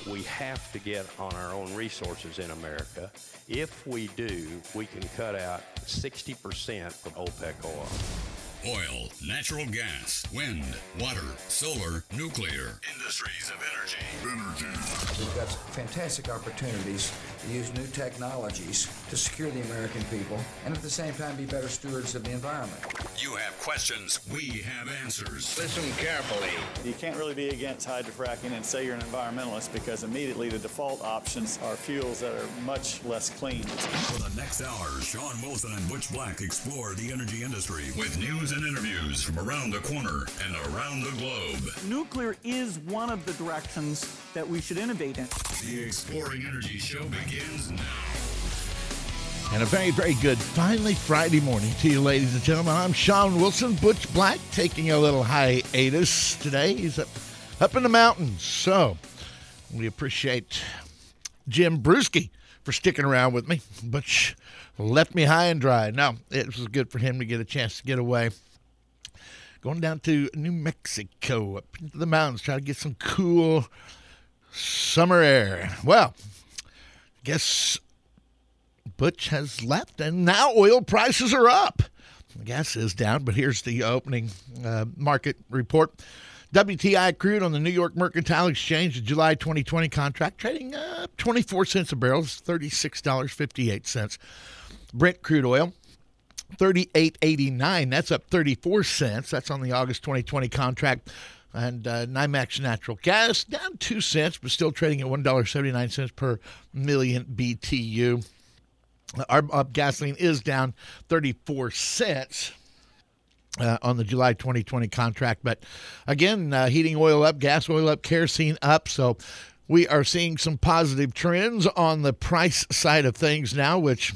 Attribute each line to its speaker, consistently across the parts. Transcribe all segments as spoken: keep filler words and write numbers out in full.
Speaker 1: We have to get on our own resources in America. If we do, we can cut out sixty percent from OPEC oil.
Speaker 2: Oil, natural gas, wind, water, solar, nuclear. Industries of energy. Energy.
Speaker 3: We've got fantastic opportunities to use new technologies to secure the American people and at the same time be better stewards of the environment.
Speaker 2: You have questions, we have answers.
Speaker 4: Listen carefully.
Speaker 5: You can't really be against hydrofracking and say you're an environmentalist because immediately the default options are fuels that are much less clean.
Speaker 2: For the next hour, Sean Wilson and Butch Black explore the energy industry with news and interviews from around the corner and around the globe.
Speaker 6: Nuclear is one of the directions that we should innovate in.
Speaker 2: The Exploring Energy Show begins now.
Speaker 7: And a very, very good, finally Friday morning to you, ladies and gentlemen. I'm Sean Wilson, Butch Black, taking a little hiatus today. He's up, up in the mountains. So we appreciate Jim Brewski for sticking around with me. Butch left me high and dry. No, it was good for him to get a chance to get away. Going down to New Mexico, up into the mountains, trying to get some cool summer air. Well, guess Butch has left, and now oil prices are up. Gas is down, but here's the opening uh, market report. W T I crude on the New York Mercantile Exchange, the July twenty twenty contract, trading uh, twenty-four cents a barrel, thirty-six dollars and fifty-eight cents. Brent crude oil, thirty-eight eighty-nine. That's up thirty-four cents. That's on the August twenty twenty contract. And uh, NYMEX natural gas down two cents, but still trading at one dollar and seventy-nine cents per million B T U. Our uh, gasoline is down thirty-four cents uh, on the July twenty twenty contract. But again, uh, heating oil up, gas oil up, kerosene up. So we are seeing some positive trends on the price side of things now, which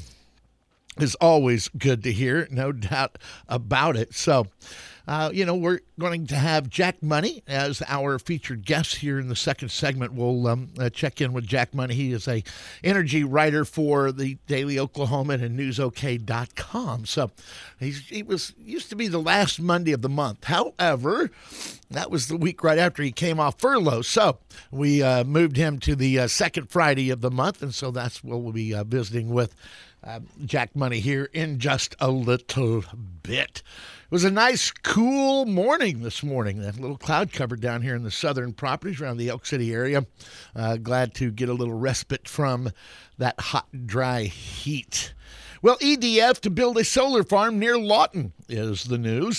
Speaker 7: is always good to hear, no doubt about it. So, uh, you know, we're going to have Jack Money as our featured guest here in the second segment. We'll um, uh, check in with Jack Money. He is a energy writer for the Daily Oklahoman and news o k dot com. So he's, he was used to be the last Monday of the month. However, that was the week right after he came off furlough. So we uh, moved him to the uh, second Friday of the month, and so that's what we'll be uh, visiting with Uh, Jack Money here in just a little bit. It was a nice, cool morning this morning. That little cloud cover down here in the southern properties around the Elk City area. Uh, glad to get a little respite from that hot, dry heat. Well, E D F to build a solar farm near Lawton is the news.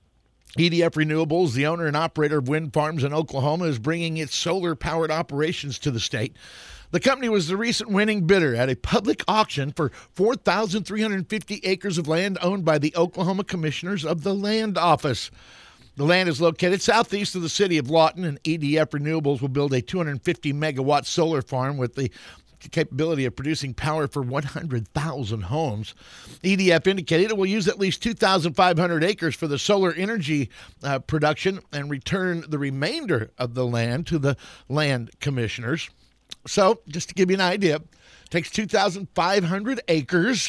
Speaker 7: E D F Renewables, the owner and operator of wind farms in Oklahoma, is bringing its solar-powered operations to the state. The company was the recent winning bidder at a public auction for four thousand three hundred fifty acres of land owned by the Oklahoma Commissioners of the Land Office. The land is located southeast of the city of Lawton, and E D F Renewables will build a two hundred fifty megawatt solar farm with the capability of producing power for one hundred thousand homes. E D F indicated it will use at least two thousand five hundred acres for the solar energy uh, production and return the remainder of the land to the land commissioners. So, just to give you an idea, it takes two thousand five hundred acres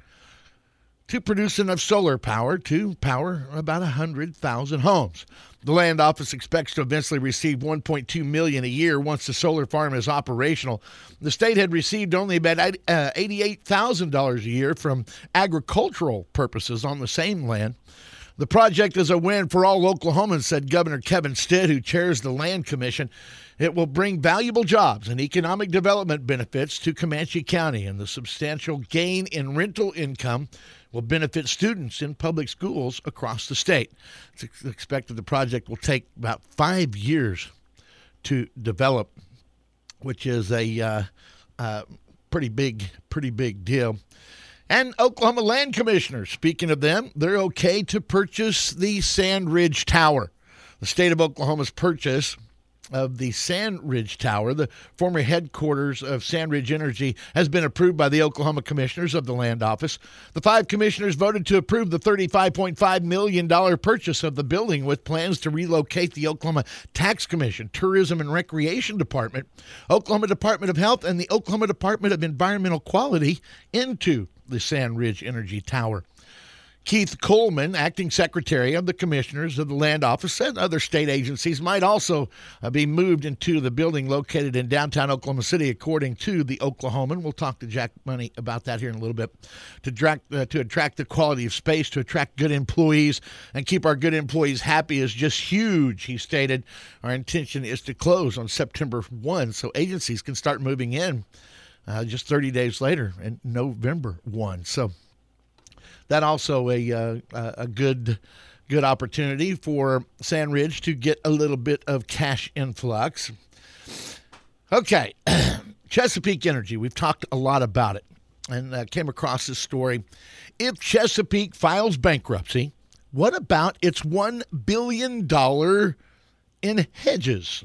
Speaker 7: to produce enough solar power to power about one hundred thousand homes. The land office expects to eventually receive one point two million dollars a year once the solar farm is operational. The state had received only about eighty-eight thousand dollars a year from agricultural purposes on the same land. The project is a win for all Oklahomans, said Governor Kevin Stitt, who chairs the Land Commission. It will bring valuable jobs and economic development benefits to Comanche County, and the substantial gain in rental income will benefit students in public schools across the state. It's expected the project will take about five years to develop, which is a uh, uh, pretty big, pretty big deal. And Oklahoma Land Commissioners, speaking of them, they're okay to purchase the Sand Ridge Tower. The state of Oklahoma's purchase of the Sand Ridge Tower, the former headquarters of Sand Ridge Energy, has been approved by the Oklahoma Commissioners of the Land Office. The five commissioners voted to approve the thirty-five point five million dollars purchase of the building, with plans to relocate the Oklahoma Tax Commission, Tourism and Recreation Department, Oklahoma Department of Health, and the Oklahoma Department of Environmental Quality into the Sand Ridge Energy Tower. Keith Coleman, acting secretary of the commissioners of the land office, said other state agencies might also uh, be moved into the building located in downtown Oklahoma City, according to the Oklahoman. We'll talk to Jack Money about that here in a little bit. To attract, uh, to attract the quality of space, to attract good employees, and keep our good employees happy is just huge, he stated. Our intention is to close on September first, so agencies can start moving in uh, just thirty days later, in November first. So that also a uh, a good good opportunity for Sand Ridge to get a little bit of cash influx. Okay, Chesapeake Energy. We've talked a lot about it and uh, came across this story. If Chesapeake files bankruptcy, what about its one billion dollars in hedges?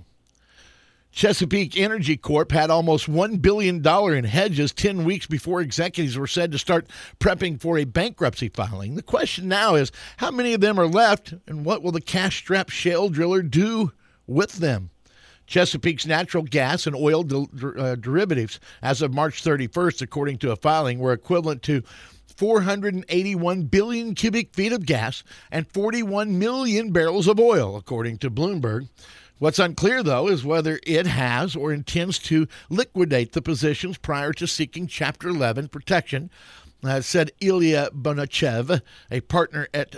Speaker 7: Chesapeake Energy Corp had almost one billion dollars in hedges ten weeks before executives were said to start prepping for a bankruptcy filing. The question now is, how many of them are left, and what will the cash-strapped shale driller do with them? Chesapeake's natural gas and oil de- uh, derivatives, as of March thirty-first, according to a filing, were equivalent to four hundred eighty-one billion cubic feet of gas and forty-one million barrels of oil, according to Bloomberg. What's unclear, though, is whether it has or intends to liquidate the positions prior to seeking Chapter eleven protection, uh, said Ilya Bonachev, a partner at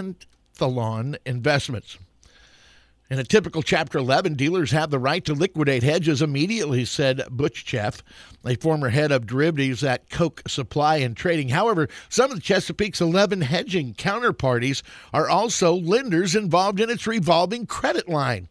Speaker 7: Penthalon Investments. In a typical Chapter eleven, dealers have the right to liquidate hedges immediately, said Butchchev, a former head of derivatives at Koch Supply and Trading. However, some of Chesapeake's eleven hedging counterparties are also lenders involved in its revolving credit line.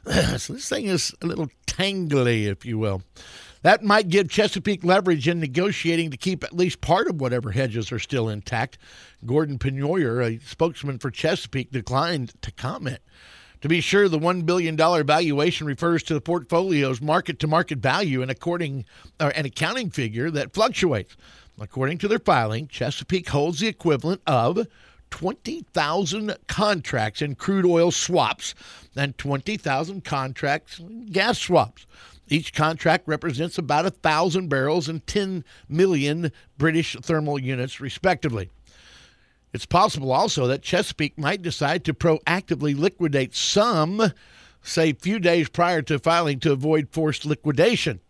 Speaker 7: So this thing is a little tangly, if you will. That might give Chesapeake leverage in negotiating to keep at least part of whatever hedges are still intact. Gordon Penoyer, a spokesman for Chesapeake, declined to comment. To be sure, the one billion dollars valuation refers to the portfolio's market-to-market value and according or an accounting figure that fluctuates. According to their filing, Chesapeake holds the equivalent of twenty thousand contracts in crude oil swaps and twenty thousand contracts in gas swaps. Each contract represents about one thousand barrels and ten million British thermal units, respectively. It's possible also that Chesapeake might decide to proactively liquidate some, say, few days prior to filing to avoid forced liquidation.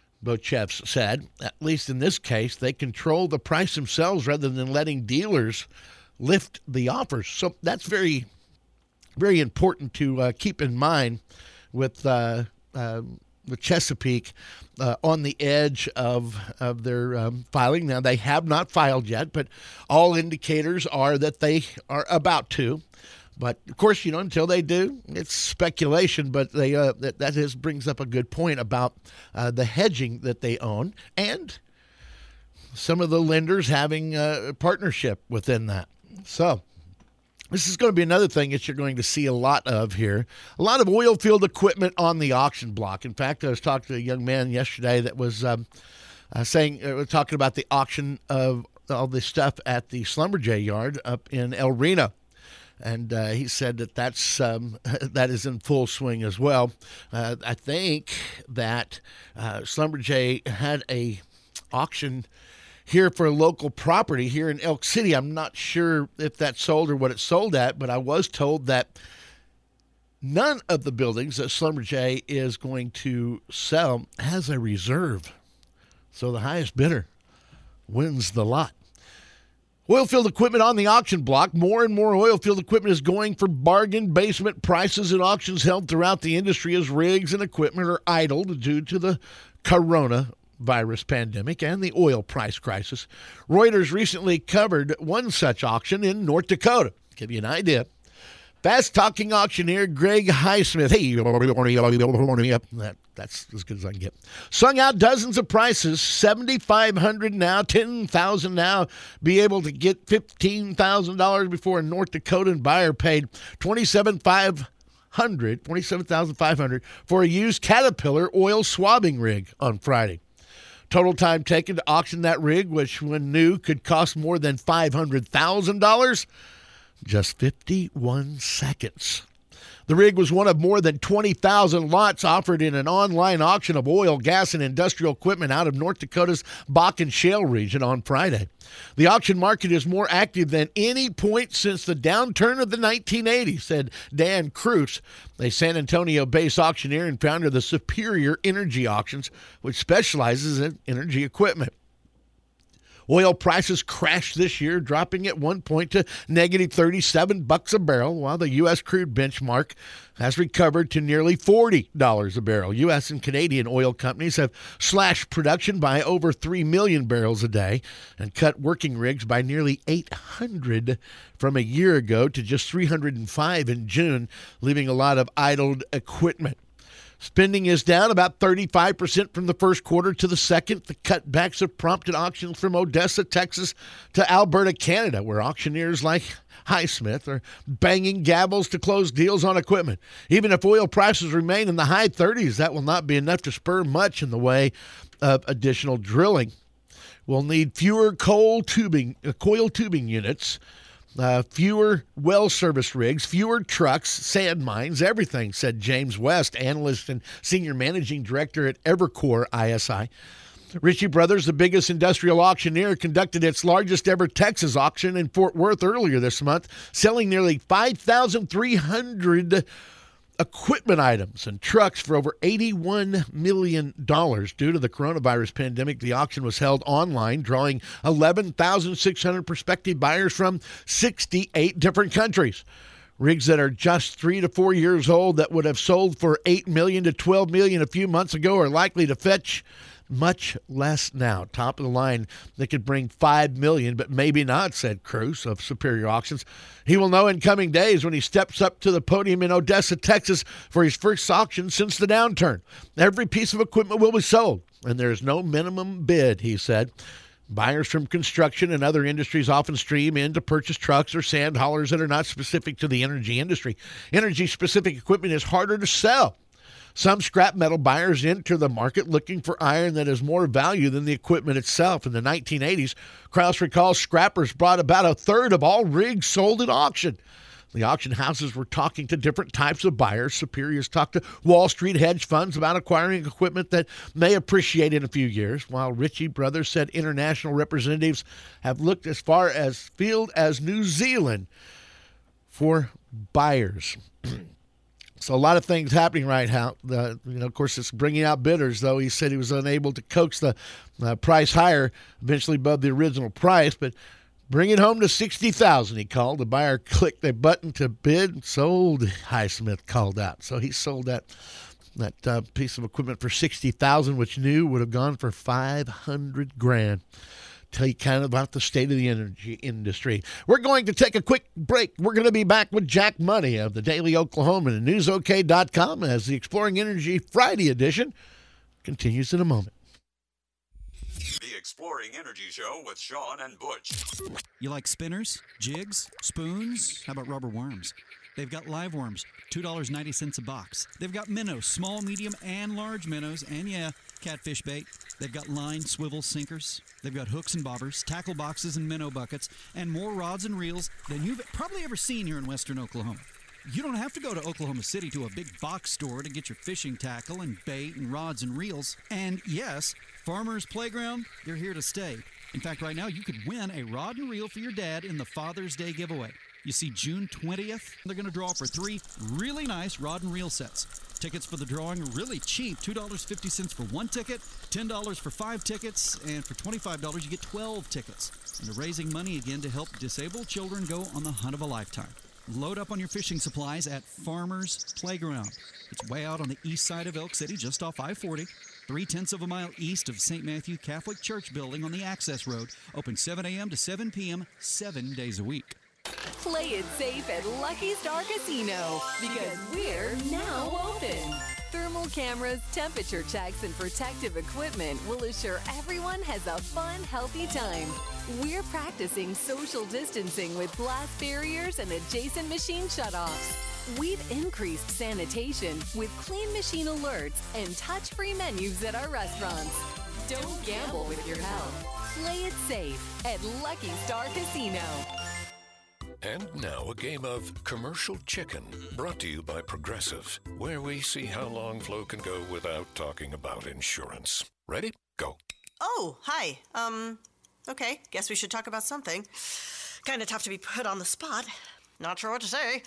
Speaker 7: Bochev said, at least in this case, they control the price themselves rather than letting dealers lift the offers. So that's very, very important to uh, keep in mind with uh, uh, the Chesapeake uh, on the edge of of their um, filing. Now, they have not filed yet, but all indicators are that they are about to. But, of course, you know, until they do, it's speculation. But they uh, that, that is, brings up a good point about uh, the hedging that they own and some of the lenders having a partnership within that. So this is going to be another thing that you're going to see a lot of here. A lot of oil field equipment on the auction block. In fact, I was talking to a young man yesterday that was um, uh, saying, uh, talking about the auction of all this stuff at the Schlumberger yard up in El Reno. And uh, he said that that's, um, that is in full swing as well. Uh, I think that uh, Schlumberger had a auction here for a local property here in Elk City. I'm not sure if that sold or what it sold at, but I was told that none of the buildings that Schlumberger is going to sell has a reserve. So the highest bidder wins the lot. Oilfield equipment on the auction block. More and more oilfield equipment is going for bargain basement prices at auctions held throughout the industry as rigs and equipment are idled due to the coronavirus virus pandemic and the oil price crisis. Reuters recently covered one such auction in North Dakota. Give you an idea. Fast-talking auctioneer Greg Highsmith, hey, that, that's as good as I can get, sung out dozens of prices, seven thousand five hundred dollars now, ten thousand dollars now, be able to get fifteen thousand dollars before a North Dakotan buyer paid twenty-seven thousand five hundred dollars for a used Caterpillar oil swabbing rig on Friday. Total time taken to auction that rig, which when new could cost more than five hundred thousand dollars, just fifty-one seconds. The rig was one of more than twenty thousand lots offered in an online auction of oil, gas, and industrial equipment out of North Dakota's Bakken Shale region on Friday. The auction market is more active than any point since the downturn of the nineteen eighties, said Dan Cruz, a San Antonio-based auctioneer and founder of the Superior Energy Auctions, which specializes in energy equipment. Oil prices crashed this year, dropping at one point to negative thirty-seven bucks a barrel, while the U S crude benchmark has recovered to nearly forty dollars a barrel. U S and Canadian oil companies have slashed production by over three million barrels a day and cut working rigs by nearly eight hundred from a year ago to just three hundred five in June, leaving a lot of idled equipment. Spending is down about thirty-five percent from the first quarter to the second. The cutbacks have prompted auctions from Odessa, Texas to Alberta, Canada, where auctioneers like Highsmith are banging gavels to close deals on equipment. Even if oil prices remain in the high thirties, that will not be enough to spur much in the way of additional drilling. We'll need fewer coal tubing, uh, coil tubing units, Uh, fewer well service rigs, fewer trucks, sand mines, everything, said James West, analyst and senior managing director at Evercore I S I. Ritchie Brothers, the biggest industrial auctioneer, conducted its largest ever Texas auction in Fort Worth earlier this month, selling nearly five thousand three hundred equipment items and trucks for over eighty-one million dollars. Due to the coronavirus pandemic, the auction was held online, drawing eleven thousand six hundred prospective buyers from sixty-eight different countries. Rigs that are just three to four years old that would have sold for eight million dollars to twelve million dollars a few months ago are likely to fetch much less now. Top of the line, they could bring five million dollars, but maybe not, said Cruz of Superior Auctions. He will know in coming days when he steps up to the podium in Odessa, Texas for his first auction since the downturn. Every piece of equipment will be sold, and there is no minimum bid, he said. Buyers from construction and other industries often stream in to purchase trucks or sand haulers that are not specific to the energy industry. Energy-specific equipment is harder to sell. Some scrap metal buyers enter the market looking for iron that has more value than the equipment itself. In the nineteen eighties, Krause recalls scrappers brought about a third of all rigs sold at auction. The auction houses were talking to different types of buyers. Superior's talked to Wall Street hedge funds about acquiring equipment that may appreciate in a few years, while Ritchie Brothers said international representatives have looked as far as field as New Zealand for buyers. So a lot of things happening right now. Uh, you know, of course, it's bringing out bidders, though. He said he was unable to coax the uh, price higher, eventually above the original price, but bring it home to sixty thousand dollars, he called. The buyer clicked a button to bid. Sold, Highsmith called out. So he sold that that uh, piece of equipment for sixty thousand dollars, which new would have gone for five hundred grand. Tell you kind of about the state of the energy industry. We're going to take a quick break. We're going to be back with Jack Money of the Daily Oklahoman and news O K dot com as the Exploring Energy Friday edition continues in a moment.
Speaker 2: The Exploring Energy Show with Sean and Butch.
Speaker 4: You like spinners, jigs, spoons? How about rubber worms? They've got live worms, two dollars and ninety cents a box. They've got minnows, small, medium, and large minnows, and yeah, catfish bait. They've got line, swivel, sinkers. They've got hooks and bobbers, tackle boxes and minnow buckets, and more rods and reels than you've probably ever seen here in western Oklahoma. You don't have to go to Oklahoma City to a big box store to get your fishing tackle and bait and rods and reels. And yes, Farmers Playground, they're here to stay. In fact, right now, you could win a rod and reel for your dad in the Father's Day giveaway. You see, June twentieth, they're going to draw for three really nice rod and reel sets. Tickets for the drawing are really cheap, two dollars and fifty cents for one ticket, ten dollars for five tickets, and for twenty-five dollars you get twelve tickets. And they're raising money again to help disabled children go on the hunt of a lifetime. Load up on your fishing supplies at Farmers Playground. It's way out on the east side of Elk City, just off I forty, three-tenths of a mile east of Saint Matthew Catholic Church building on the Access Road. Open seven a.m. to seven p.m., seven days a week.
Speaker 8: Play it safe at Lucky Star Casino because we're now open. Thermal cameras, temperature checks, and protective equipment will assure everyone has a fun, healthy time. We're practicing social distancing with glass barriers and adjacent machine shutoffs. We've increased sanitation with clean machine alerts and touch-free menus at our restaurants. Don't gamble with your health. Play it safe at Lucky Star Casino.
Speaker 9: And now a game of Commercial Chicken, brought to you by Progressive, where we see how long Flo can go without talking about insurance. Ready? Go.
Speaker 10: Oh, hi. Um, okay, guess we should talk about something. Kind of tough to be put on the spot. Not sure what to say.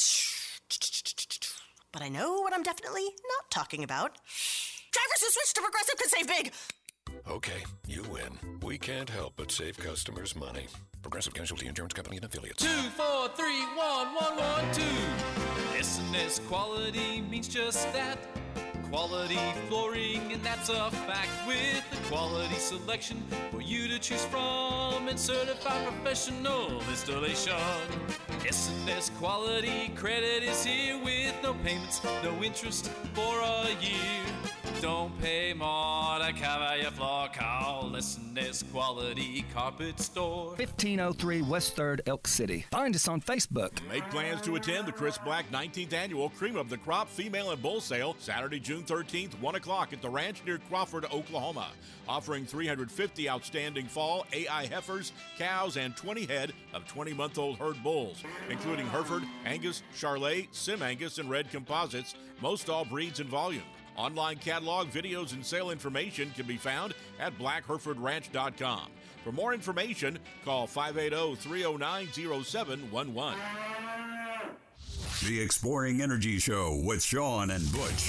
Speaker 10: But I know what I'm definitely not talking about. Drivers who switch to Progressive could save big.
Speaker 9: Okay, you win. We can't help but save customers money. Progressive Casualty Insurance Company and Affiliates.
Speaker 11: Two, four, three, one, one, one, two. S and S quality means just that. Quality flooring, and that's a fact. With a quality selection for you to choose from and certified professional installation. S and S quality credit is here with no payments, no interest for a year. Don't pay more to cover your floor. Call S and S Quality Carpet Store.
Speaker 12: fifteen oh three West third, Elk City. Find us on Facebook.
Speaker 13: Make plans to attend the Chris Black nineteenth Annual Cream of the Crop Female and Bull Sale, Saturday, June thirteenth, one o'clock at the ranch near Crawford, Oklahoma. Offering three hundred fifty outstanding fall A I heifers, cows, and twenty head of twenty-month-old herd bulls, including Hereford, Angus, Charolais, Sim Angus, and Red Composites, most all breeds and volume. Online catalog, videos, and sale information can be found at black hereford ranch dot com. For more information, call five eight zero, three zero nine, zero seven one one.
Speaker 2: The Exploring Energy Show with Sean and Butch.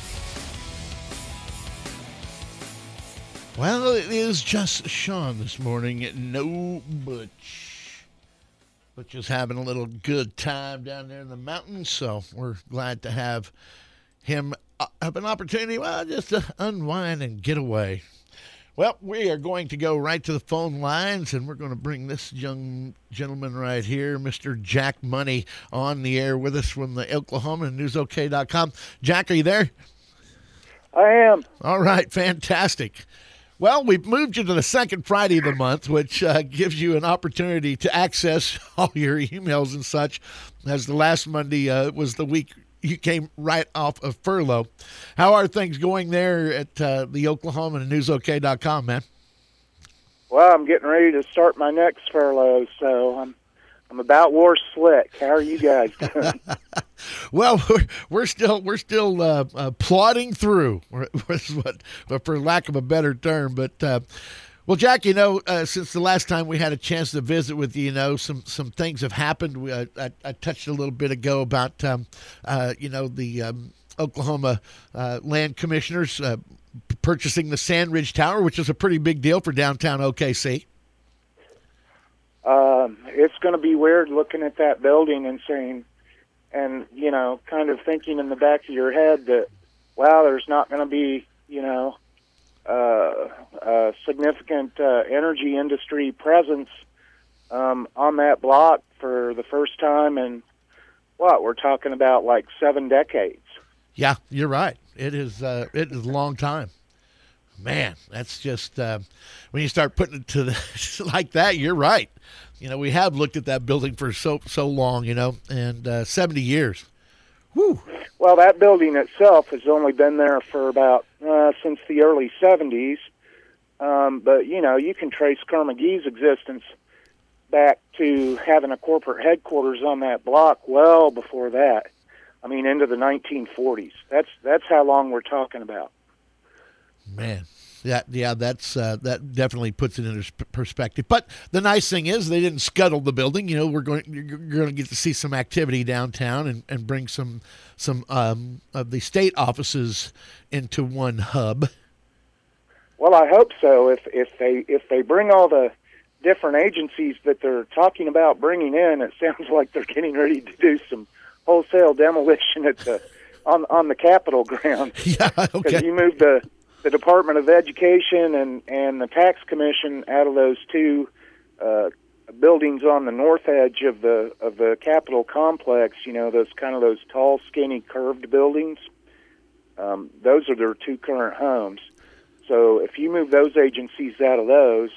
Speaker 7: Well, it is just Sean this morning. No Butch. Butch is having a little good time down there in the mountains, so we're glad to have him have an opportunity, well, just to unwind and get away. Well, we are going to go right to the phone lines, and we're going to bring this young gentleman right here, Mister Jack Money, on the air with us from the Oklahoma and news ok dot com. Jack, are you there?
Speaker 14: I am.
Speaker 7: All right, fantastic. Well, we've moved you to the second Friday of the month, which uh, gives you an opportunity to access all your emails and such, as the last Monday uh, was the week you came right off of furlough. How are things going there at uh, the Oklahoma and news ok dot com, man?
Speaker 14: Well, I'm getting ready to start my next furlough, so I'm I'm about wore slick. How are you guys doing?
Speaker 7: Well, we're, we're still we're still uh, uh, plodding through, what, for lack of a better term. But uh, well, Jack, you know, uh, since the last time we had a chance to visit with you, you know, some some things have happened. We, uh, I, I touched a little bit ago about um, uh, you know the um, Oklahoma uh, land commissioners uh, purchasing the Sandridge Tower, which is a pretty big deal for downtown O K C.
Speaker 14: Um, it's going to be weird looking at that building and saying, and, you know, kind of thinking in the back of your head that, wow, there's not going to be, you know, uh, a significant uh, energy industry presence um, on that block for the first time in, what, we're talking about like seven decades.
Speaker 7: Yeah, you're right. It is, uh, it is a long time. Man, that's just, uh, when you start putting it to the, like that, you're right. You know, we have looked at that building for so so long, you know, and uh, seventy years. Whew.
Speaker 14: Well, that building itself has only been there for about, uh, since the early seventies. Um, but, you know, you can trace Kerr-McGee's existence back to having a corporate headquarters on that block well before that. I mean, into the nineteen forties. That's that's how long we're talking about.
Speaker 7: Man, yeah, yeah, that's uh, that definitely puts it into perspective. But the nice thing is they didn't scuttle the building. You know, we're going you're going to get to see some activity downtown and, and bring some some um, of the state offices into one hub.
Speaker 14: Well, I hope so. If if they if they bring all the different agencies that they're talking about bringing in, it sounds like they're getting ready to do some wholesale demolition at the on on the Capitol grounds.
Speaker 7: Yeah, okay.
Speaker 14: Because you moved the the Department of Education and, and the Tax Commission out of those two uh, buildings on the north edge of the of the Capitol complex. You know, those kind of those tall, skinny, curved buildings. Um, those are their two current homes. So if you move those agencies out of those,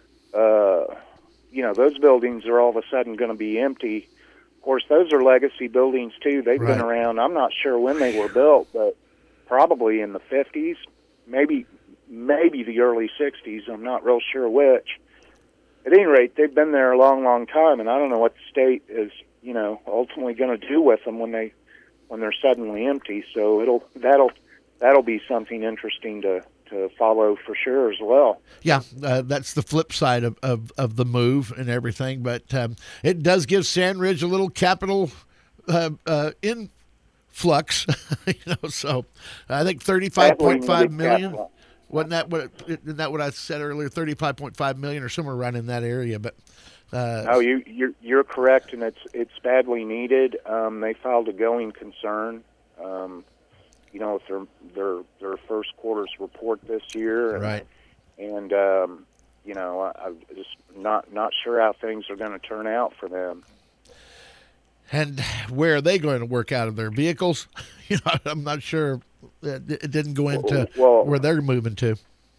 Speaker 14: uh, you know, those buildings are all of a sudden going to be empty. Of course, those are legacy buildings too. They've
Speaker 7: Right.
Speaker 14: been around. I'm not sure when they were built, but probably in the fifties. Maybe maybe the early sixties. I'm not real sure which. at any rate, they've been there a long, long time, and I don't know what the state is, you know, ultimately going to do with them when they when they're suddenly empty. So it'll that'll that'll be something interesting to, to follow for sure as well.
Speaker 7: Yeah, uh, that's the flip side of, of, of the move and everything, but um, it does give Sandridge a little capital uh, uh, influx, you know. So I think thirty-five point five million. Capital. Wasn't that what isn't that what I said earlier? Thirty-five point five million or somewhere around in that area. But uh,
Speaker 14: no, you you're, you're correct, and it's it's badly needed. Um, they filed a going concern. Um, you know, it's their their their first quarter's report this year, and,
Speaker 7: right?
Speaker 14: And um, you know, I, I'm just not not sure how things are going to turn out for them.
Speaker 7: And where are they going to work out of their vehicles? You know, I'm not sure. It didn't go into
Speaker 14: well,
Speaker 7: where they're moving to.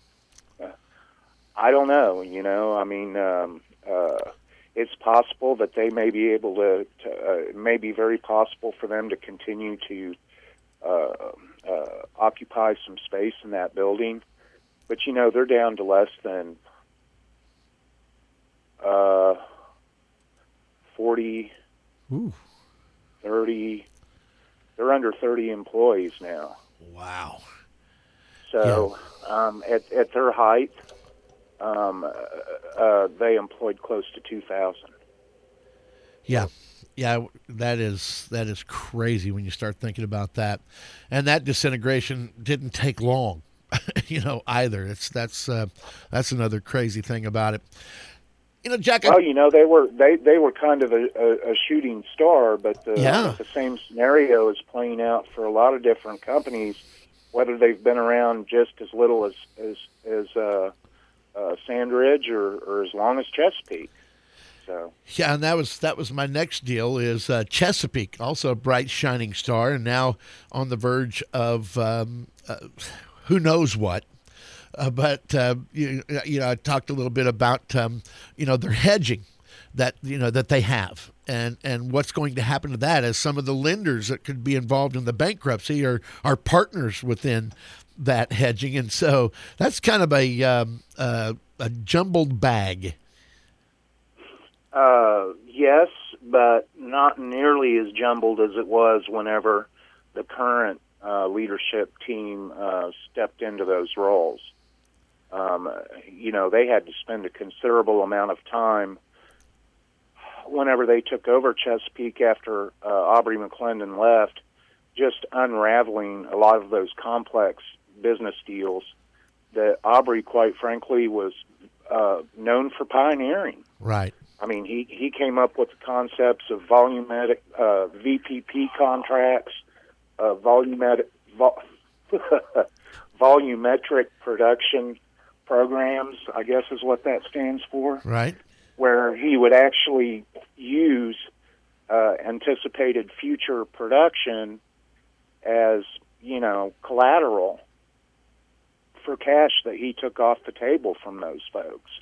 Speaker 14: I don't know. You know, I mean, um, uh, it's possible that they may be able to. to uh, it may be very possible for them to continue to uh, uh, occupy some space in that building, but you know, they're down to less than uh, forty,
Speaker 7: Ooh.
Speaker 14: thirty. They're under thirty employees now.
Speaker 7: Wow.
Speaker 14: So yeah. um, at, at their height, um, uh, uh, they employed close to two thousand.
Speaker 7: Yeah. Yeah, that is that is crazy when you start thinking about that. And that disintegration didn't take long, you know, either. It's that's uh, that's another crazy thing about it. You know, Jack.
Speaker 14: Well, you know, they were they, they were kind of a, a, a shooting star, but the,
Speaker 7: yeah.
Speaker 14: the same scenario is playing out for a lot of different companies, whether they've been around just as little as as as uh, uh, Sandridge or, or as long as Chesapeake. So
Speaker 7: yeah, and that was that was my next deal is uh, Chesapeake, also a bright shining star, and now on the verge of um, uh, who knows what. Uh, but uh, you, you know, I talked a little bit about um, you know their hedging that you know that they have, and, and what's going to happen to that as some of the lenders that could be involved in the bankruptcy are are partners within that hedging, and so that's kind of a um, uh, a jumbled bag.
Speaker 14: Uh, yes, but not nearly as jumbled as it was whenever the current uh, leadership team uh, stepped into those roles. Um, you know, they had to spend a considerable amount of time whenever they took over Chesapeake after uh, Aubrey McClendon left, just unraveling a lot of those complex business deals that Aubrey, quite frankly, was uh, known for pioneering.
Speaker 7: Right.
Speaker 14: I mean, he, he came up with the concepts of volumetric uh, V P P contracts, uh, volumetric, vol- volumetric production programs, I guess is what that stands for.
Speaker 7: Right.
Speaker 14: Where he would actually use uh, anticipated future production as, you know, collateral for cash that he took off the table from those folks.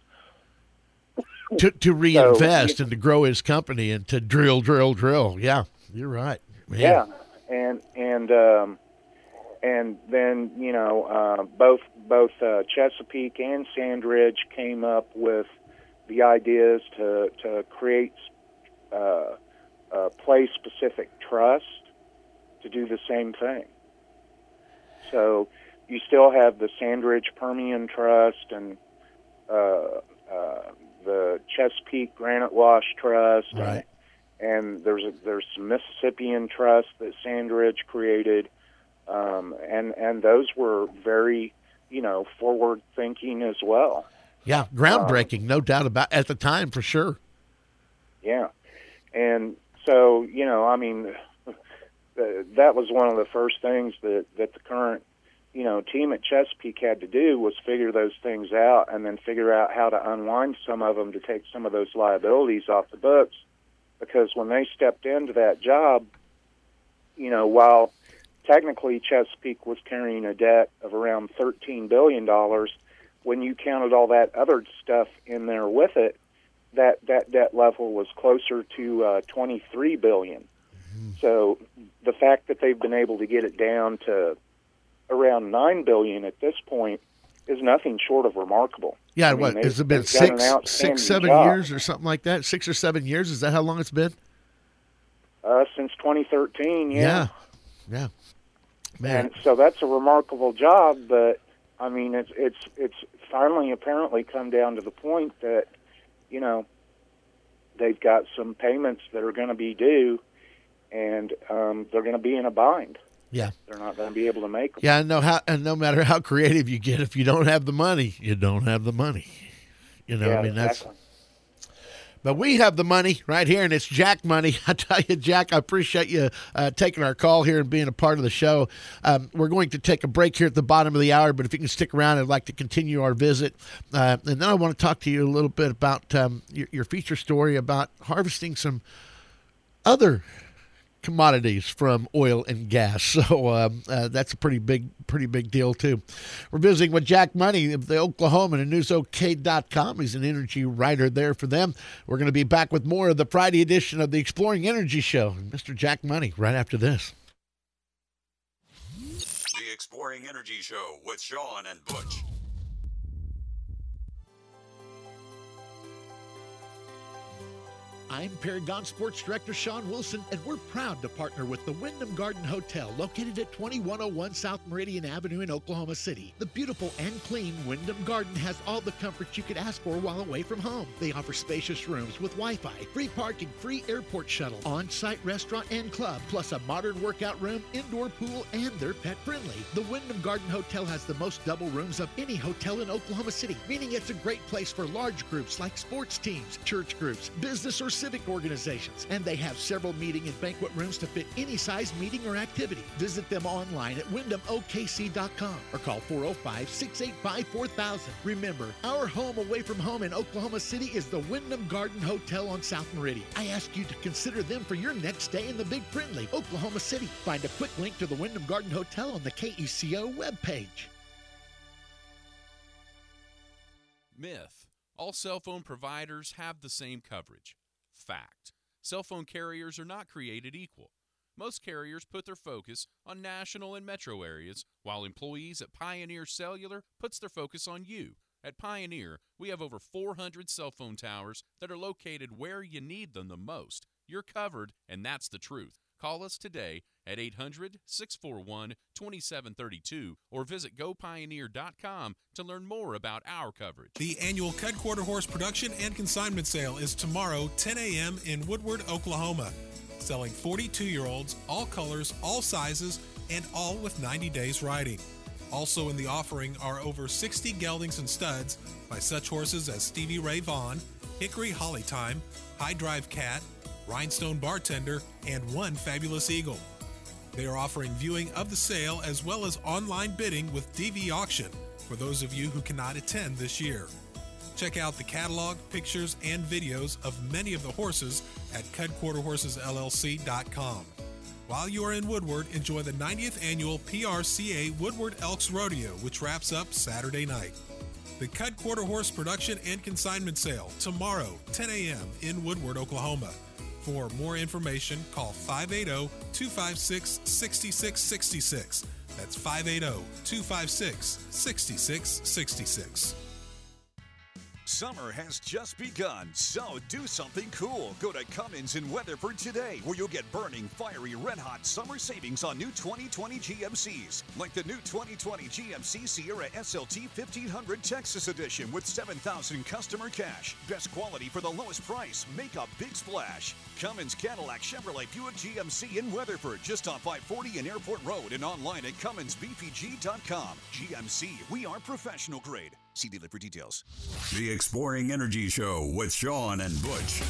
Speaker 7: To to reinvest
Speaker 14: so,
Speaker 7: and to grow his company and to drill, drill, drill. Yeah, you're right. Man.
Speaker 14: Yeah, and and um, and then you know uh, both both uh, Chesapeake and Sandridge came up with the ideas to to create uh, a place-specific trust to do the same thing. So you still have the Sandridge Permian Trust and uh, uh, the Chesapeake Granite Wash Trust,
Speaker 7: right.
Speaker 14: and, and there's a, there's some Mississippian Trust that Sandridge created, um, and and those were very, you know, forward thinking as well.
Speaker 7: Yeah, groundbreaking, um, no doubt about at the time for sure.
Speaker 14: Yeah, and so you know, I mean, that was one of the first things that that the current you know, team at Chesapeake had to do was figure those things out and then figure out how to unwind some of them to take some of those liabilities off the books. Because when they stepped into that job, you know, while technically Chesapeake was carrying a debt of around thirteen billion dollars, when you counted all that other stuff in there with it, that, that debt level was closer to uh, twenty-three billion dollars. Mm-hmm. So the fact that they've been able to get it down to around nine billion dollars at this point is nothing short of remarkable.
Speaker 7: Yeah,
Speaker 14: I mean,
Speaker 7: what
Speaker 14: they've-
Speaker 7: has it been
Speaker 14: they've done an
Speaker 7: six,
Speaker 14: outstanding
Speaker 7: six, seven
Speaker 14: job.
Speaker 7: years or something like that? Six or seven years? Is that how long it's been?
Speaker 14: Uh, since twenty thirteen, yeah.
Speaker 7: Yeah, yeah. Man,
Speaker 14: And so that's a remarkable job, but I mean, it's it's it's finally apparently come down to the point that, you know, they've got some payments that are going to be due, and um, they're going to be in a bind.
Speaker 7: yeah.
Speaker 14: They're not going to be able to make them.
Speaker 7: Yeah, and no, how, and no matter how creative you get, if you don't have the money, you don't have the money. You know,
Speaker 14: Yeah,
Speaker 7: I mean, that's.
Speaker 14: exactly.
Speaker 7: But we have the money right here, and it's Jack money. I tell you, Jack, I appreciate you uh, taking our call here and being a part of the show. Um, we're going to take a break here at the bottom of the hour, but if you can stick around, I'd like to continue our visit. Uh, and then I want to talk to you a little bit about um, your, your feature story about harvesting some other commodities from oil and gas. So um, uh, that's a pretty big, pretty big deal too. We're visiting with Jack Money of the Oklahoman and news O K dot com. He's an energy writer there for them. We're going to be back with more of the Friday edition of the Exploring Energy Show. Mister Jack Money right after this.
Speaker 2: The Exploring Energy Show with Sean and Butch.
Speaker 7: I'm Paragon Sports Director Sean Wilson, and we're proud to partner with the Wyndham Garden Hotel, located at twenty-one oh one South Meridian Avenue in Oklahoma City. The beautiful and clean Wyndham Garden has all the comforts you could ask for while away from home. They offer spacious rooms with Wi-Fi, free parking, free airport shuttle, on-site restaurant and club, plus a modern workout room, indoor pool, and they're pet-friendly. The Wyndham Garden Hotel has the most double rooms of any hotel in Oklahoma City, meaning it's a great place for large groups like sports teams, church groups, business or civic organizations, and they have several meeting and banquet rooms to fit any size meeting or activity. Visit them online at wyndham O K C dot com or call four oh five, six eight five, four thousand. Remember, our home away from home in Oklahoma City is the Wyndham Garden Hotel on South Meridian. I ask you to consider them for your next stay in the Big Friendly, Oklahoma City. Find a quick link to the Wyndham Garden Hotel on the K E C O webpage.
Speaker 15: Myth. All cell phone providers have the same coverage. Fact. Cell phone carriers are not created equal. Most carriers put their focus on national and metro areas, while employees at Pioneer Cellular puts their focus on you. At Pioneer, we have over four hundred cell phone towers that are located where you need them the most. You're covered, and that's the truth. Call us today at eight hundred, six four one, two seven three two or visit go pioneer dot com to learn more about our coverage.
Speaker 16: The annual Cud Quarter Horse Production and Consignment Sale is tomorrow, ten a.m. in Woodward, Oklahoma. Selling forty-two-year-olds, all colors, all sizes, and all with ninety days riding. Also in the offering are over sixty geldings and studs by such horses as Stevie Ray Vaughan, Hickory Holly Time, High Drive Cat, Rhinestone Bartender, and one Fabulous Eagle. They are offering viewing of the sale as well as online bidding with D V Auction for those of you who cannot attend this year. Check out the catalog, pictures, and videos of many of the horses at cud quarter horses L L C dot com. While you are in Woodward, enjoy the ninetieth annual P R C A Woodward Elks Rodeo, which wraps up Saturday night. The Cud Quarter Horse Production and Consignment Sale, tomorrow, ten a.m. in Woodward, Oklahoma. For more information, call five eight zero, two five six, six six six six. That's five eight zero, two five six, six six six six.
Speaker 17: Summer has just begun, so do something cool. Go to Cummins in Weatherford today, where you'll get burning, fiery, red-hot summer savings on new twenty twenty G M Cs. Like the new twenty twenty G M C Sierra S L T fifteen hundred Texas Edition with seven thousand customer cash. Best quality for the lowest price. Make a big splash. Cummins Cadillac Chevrolet Buick G M C in Weatherford, just off five forty and Airport Road, and online at cummins b p g dot com. G M C, we are professional grade. See dealer for details.
Speaker 2: The Exploring Energy Show with Sean and Butch.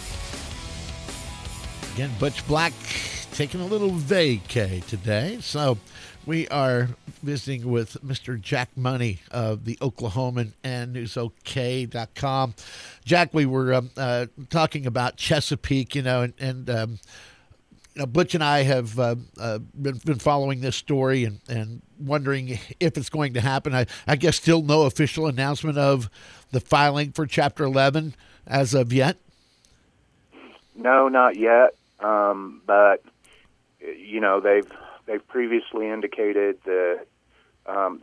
Speaker 7: Again, Butch Black taking a little vacay today. So we are visiting with Mister Jack Money of the Oklahoman and news O K dot com. Jack, we were um, uh, talking about Chesapeake, you know, and, and um, you know, Butch and I have uh, uh, been, been following this story and, and wondering if it's going to happen. I, I guess still no official announcement of the filing for Chapter eleven as of yet?
Speaker 14: No, not yet. Um, but, you know, they've they've previously indicated that um,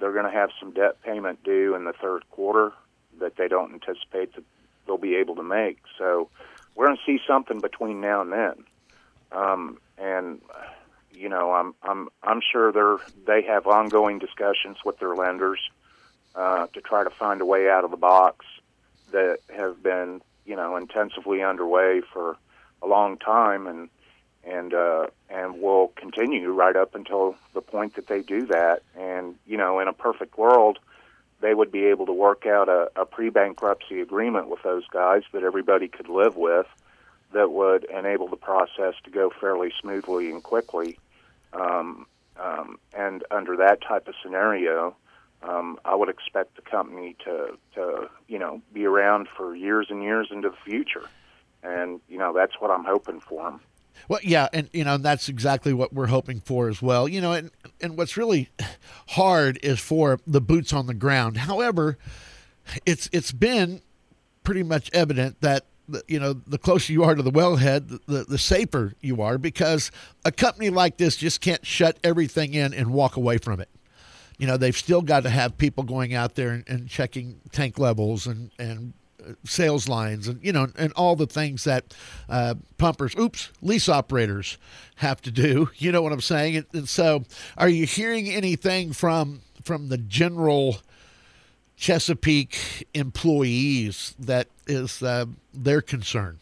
Speaker 14: they're going to have some debt payment due in the third quarter that they don't anticipate that they'll be able to make. So we're going to see something between now and then. Um, and you know, I'm I'm I'm sure they're they have ongoing discussions with their lenders uh, to try to find a way out of the box that have been, you know, intensively underway for a long time, and and uh, and will continue right up until the point that they do that. And you know, in a perfect world, they would be able to work out a, a pre-bankruptcy agreement with those guys that everybody could live with, that would enable the process to go fairly smoothly and quickly. Um, um, and under that type of scenario, um, I would expect the company to, to, you know, be around for years and years into the future. And, you know, that's what I'm hoping for them.
Speaker 7: Well, yeah, and, you know, that's exactly what we're hoping for as well. You know, and, and what's really hard is for the boots on the ground. However, it's it's been pretty much evident that, you know, the closer you are to the wellhead, the, the safer you are, because a company like this just can't shut everything in and walk away from it. You know, they've still got to have people going out there and, and checking tank levels and, and sales lines and, you know, and all the things that uh, pumpers, oops, lease operators have to do. You know what I'm saying? And, and so are you hearing anything from from the general Chesapeake employees that is uh, their concern?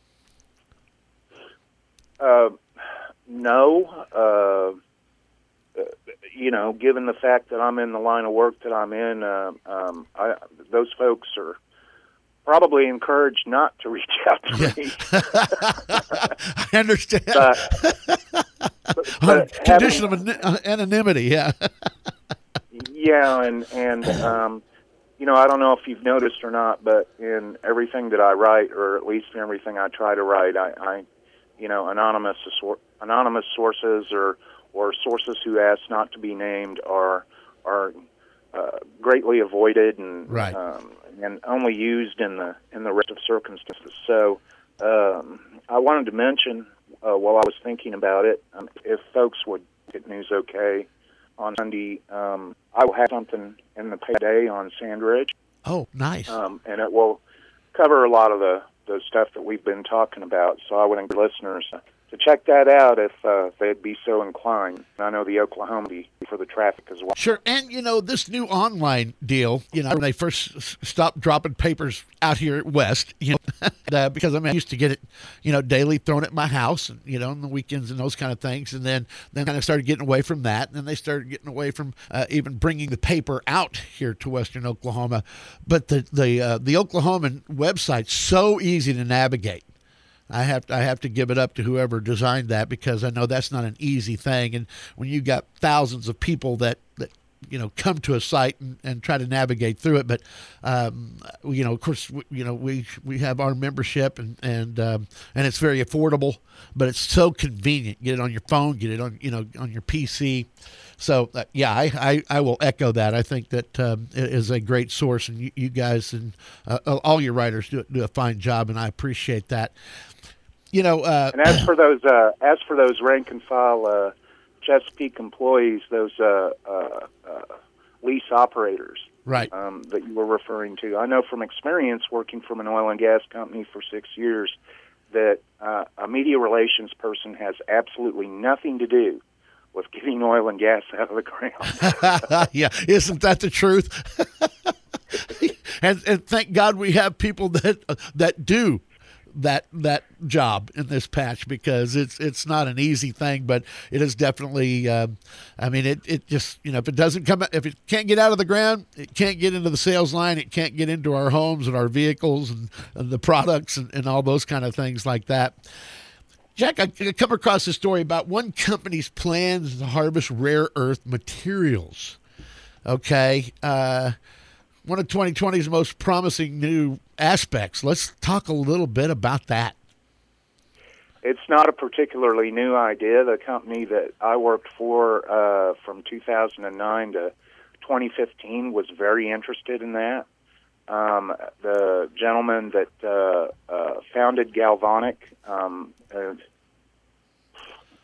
Speaker 14: Uh, no. Uh, you know, given the fact that I'm in the line of work that I'm in, uh, um, I, those folks are probably encouraged not to reach out to
Speaker 7: yeah.
Speaker 14: me.
Speaker 7: I understand.
Speaker 14: But, but,
Speaker 7: On
Speaker 14: but
Speaker 7: condition
Speaker 14: having,
Speaker 7: of anonymity, yeah.
Speaker 14: yeah, and, and um, you know, I don't know if you've noticed or not, but in everything that I write, or at least in everything I try to write, I, I you know, anonymous anonymous sources or or sources who ask not to be named are are uh, greatly avoided and
Speaker 7: right.
Speaker 14: um, and only used in the in the rest of circumstances. So um, I wanted to mention uh, while I was thinking about it, um, if folks would get News OK on Sunday, um, I will have something in the payday on Sandridge.
Speaker 7: Oh, nice.
Speaker 14: Um, and it will cover a lot of the, the stuff that we've been talking about. So I would encourage listeners to check that out if uh, they'd be so inclined. I know the Oklahoma for the traffic as well.
Speaker 7: Sure, and you know, this new online deal, you know, when they first stopped dropping papers out here west, you know, uh, because I mean, I used to get it, you know, daily thrown at my house, and, you know, on the weekends and those kind of things, and then then kind of started getting away from that, and then they started getting away from uh, even bringing the paper out here to western Oklahoma. But the the uh, the Oklahoman website's so easy to navigate. I have to, I have to give it up to whoever designed that, because I know that's not an easy thing. And when you got thousands of people that, that you know, come to a site and, and try to navigate through it, but um, you know, of course, we, you know, we we have our membership, and and um, and it's very affordable, but it's so convenient. Get it on your phone, get it on, you know, on your P C. So uh, yeah, I, I, I will echo that. I think that um, it is a great source, and you, you guys and uh, all your writers do do a fine job, and I appreciate that. You know, uh,
Speaker 14: and as for those, uh, as for those rank and file uh, Chesapeake employees, those uh, uh, uh, lease operators,
Speaker 7: right,
Speaker 14: um, that you were referring to, I know from experience working from an oil and gas company for six years that uh, a media relations person has absolutely nothing to do with getting oil and gas out of the ground.
Speaker 7: Yeah, isn't that the truth? and and thank God we have people that uh, that do that that job in this patch, because it's it's not an easy thing, but it is definitely uh, I mean it, it just, you know, if it doesn't come, if it can't get out of the ground, it can't get into the sales line, it can't get into our homes and our vehicles and, and the products and, and all those kind of things like that. Jack, I come across a story about one company's plans to harvest rare earth materials. Okay, uh one of twenty twenty's most promising new aspects. Let's talk a little bit about that.
Speaker 14: It's not a particularly new idea. The company that I worked for uh, from two thousand nine to twenty fifteen was very interested in that. Um, the gentleman that uh, uh, founded Galvanic, um, uh,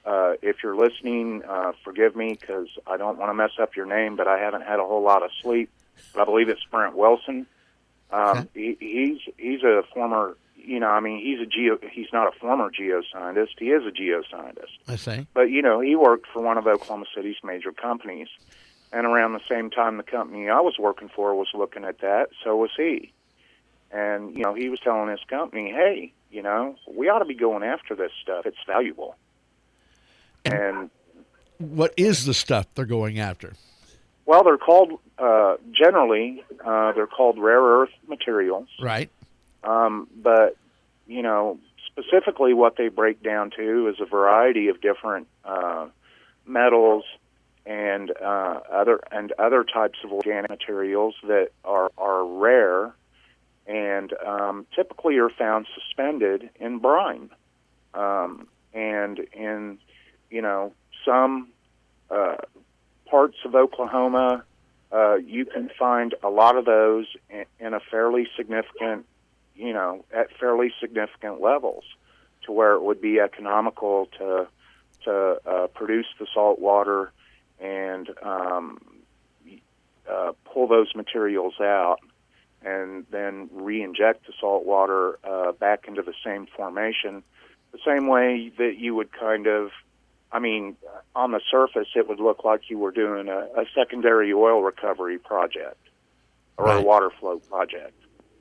Speaker 14: uh, if you're listening, uh, forgive me because I don't want to mess up your name, but I haven't had a whole lot of sleep. But I believe it's Brent Wilson. Um, okay. he, he's he's a former, you know, I mean, he's a geo. He's not a former geoscientist. He is a geoscientist.
Speaker 7: I see.
Speaker 14: But you know, he worked for one of Oklahoma City's major companies, and around the same time, the company I was working for was looking at that. So was he. And you know, he was telling his company, "Hey, you know, we ought to be going after this stuff. It's valuable." And, and
Speaker 7: what is the stuff they're going after?
Speaker 14: Well, they're called, uh, generally, uh, they're called rare earth materials.
Speaker 7: Right.
Speaker 14: Um, but, you know, specifically what they break down to is a variety of different uh, metals and uh, other and other types of organic materials that are, are rare and um, typically are found suspended in brine. Um, and in, you know, some... Uh, parts of Oklahoma, uh, you can find a lot of those in, in a fairly significant, you know, at fairly significant levels, to where it would be economical to to uh, produce the salt water and um, uh, pull those materials out, and then re-inject the salt water uh, back into the same formation, the same way that you would kind of. I mean, on the surface, it would look like you were doing a, a secondary oil recovery project or right. a water flow project.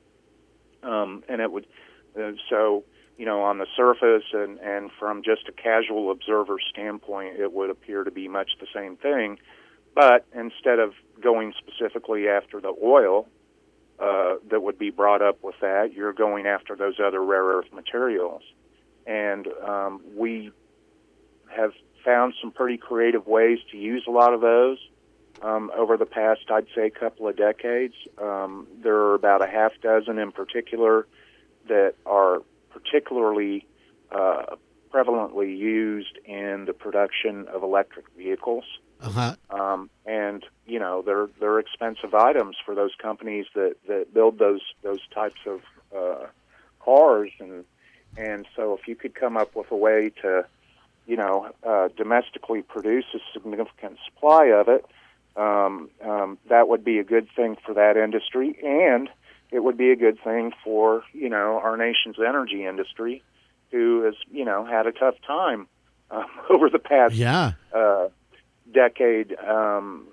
Speaker 14: Um, and it would, uh, so, you know, on the surface and, and from just a casual observer standpoint, it would appear to be much the same thing. But instead of going specifically after the oil uh, that would be brought up with that, you're going after those other rare earth materials. And um, we have found some pretty creative ways to use a lot of those um, over the past, I'd say, couple of decades. Um, there are about a half dozen in particular that are particularly uh, prevalently used in the production of electric vehicles.
Speaker 7: Uh-huh.
Speaker 14: Um, and, you know, they're they're expensive items for those companies that, that build those those types of uh, cars. And, and so if you could come up with a way to you know, uh, domestically produce a significant supply of it, um, um, that would be a good thing for that industry, and it would be a good thing for, you know, our nation's energy industry, who has, you know, had a tough time uh, over the past
Speaker 7: yeah.
Speaker 14: uh, decade um,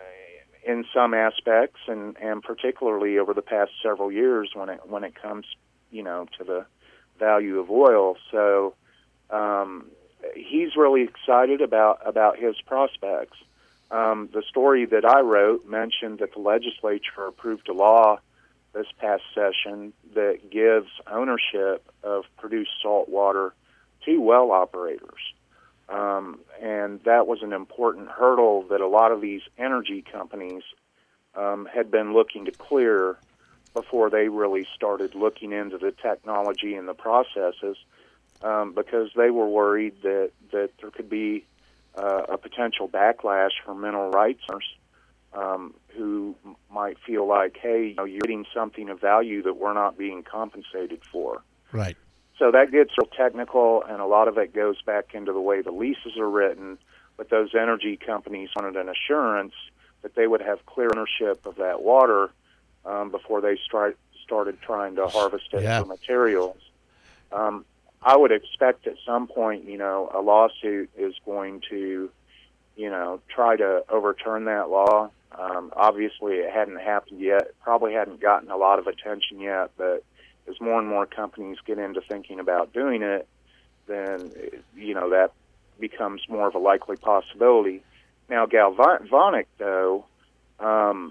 Speaker 14: in some aspects, and, and particularly over the past several years when it when it comes, you know, to the value of oil. So, um, he's really excited about, about his prospects. Um, the story that I wrote mentioned that the legislature approved a law this past session that gives ownership of produced salt water to well operators. Um, and that was an important hurdle that a lot of these energy companies um, had been looking to clear before they really started looking into the technology and the processes. Um, because they were worried that, that there could be uh, a potential backlash from mineral rights owners um, who might feel like, hey, you know, you're getting something of value that we're not being compensated for.
Speaker 7: Right.
Speaker 14: So that gets real technical, and a lot of it goes back into the way the leases are written, but those energy companies wanted an assurance that they would have clear ownership of that water um, before they start, started trying to harvest it
Speaker 7: yeah.
Speaker 14: for materials. Um, I would expect at some point, you know, a lawsuit is going to, you know, try to overturn that law. Um, obviously, it hadn't happened yet. Probably hadn't gotten a lot of attention yet, but as more and more companies get into thinking about doing it, then, you know, that becomes more of a likely possibility. Now, Galvanic, though, um,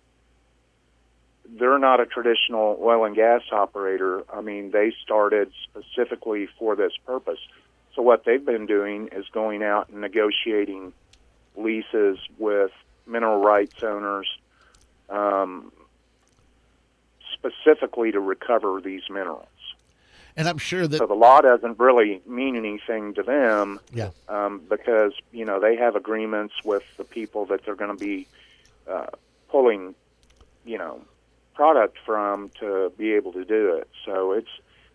Speaker 14: they're not a traditional oil and gas operator. I mean, they started specifically for this purpose. So what they've been doing is going out and negotiating leases with mineral rights owners um, specifically to recover these minerals.
Speaker 7: And I'm sure that...
Speaker 14: So the law doesn't really mean anything to them
Speaker 7: yeah.
Speaker 14: um, because, you know, they have agreements with the people that they're going to be uh, pulling, you know, product from to be able to do it. So it's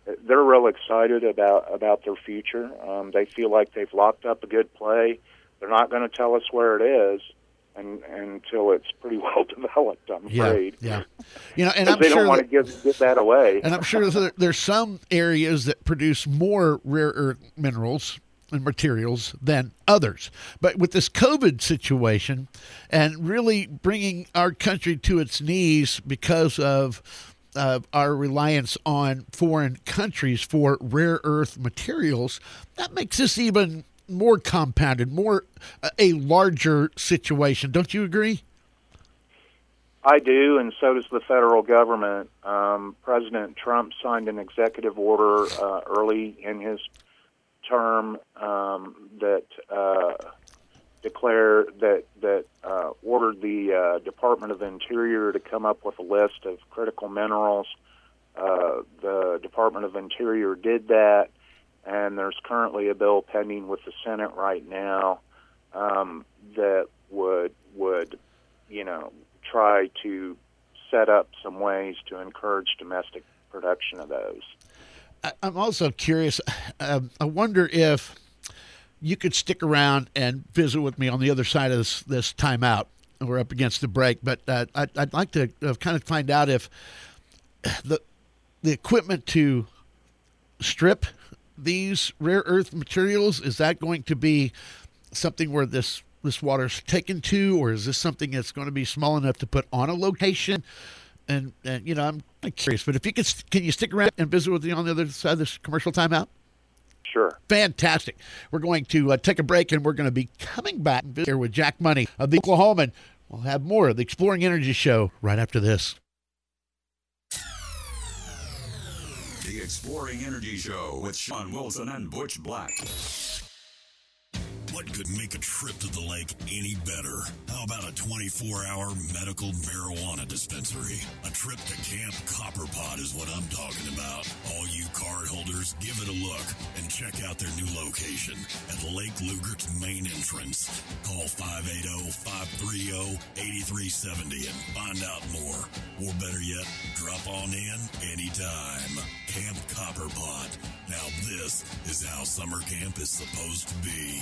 Speaker 14: they're real excited about, about their future. Um, they feel like they've locked up a good play. They're not going to tell us where it is and, until it's pretty well developed, I'm
Speaker 7: yeah,
Speaker 14: afraid.
Speaker 7: Yeah, you know, and I'm
Speaker 14: they
Speaker 7: sure
Speaker 14: don't want
Speaker 7: that,
Speaker 14: to give, give that away.
Speaker 7: And I'm sure that there's some areas that produce more rare earth minerals and materials than others. But with this COVID situation and really bringing our country to its knees because of uh, our reliance on foreign countries for rare earth materials, that makes this even more compounded, more uh, a larger situation. Don't you agree?
Speaker 14: I do, and so does the federal government. Um, President Trump signed an executive order uh, early in his term um, that uh, declared that that uh, ordered the uh, Department of Interior to come up with a list of critical minerals. Uh, the Department of Interior did that, and there's currently a bill pending with the Senate right now um, that would would you know try to set up some ways to encourage domestic production of those.
Speaker 7: I'm also curious. Um, I wonder if you could stick around and visit with me on the other side of this, this timeout. We're up against the break, but uh, I'd, I'd like to uh, kind of find out if the the equipment to strip these rare earth materials, is that going to be something where this this water's taken to, or is this something that's going to be small enough to put on a location? And, and you know, I'm curious, but if you could, can you stick around and visit with me on the other side of this commercial timeout?
Speaker 14: Sure.
Speaker 7: Fantastic. We're going to uh, take a break, and we're going to be coming back here with Jack Money of the Oklahoman. We'll have more of the Exploring Energy Show right after this.
Speaker 2: The Exploring Energy Show with Sean Wilson and Butch Black.
Speaker 17: What could make a trip to the lake any better? How about a twenty-four hour medical marijuana dispensary? A trip to Camp Copperpot is what I'm talking about. All you card holders, give it a look and check out their new location at Lake Lugert's main entrance. Call five eight zero, five three zero, eight three seven zero and find out more. Or better yet, drop on in anytime. Camp Copperpot. Now this is how summer camp is supposed to be.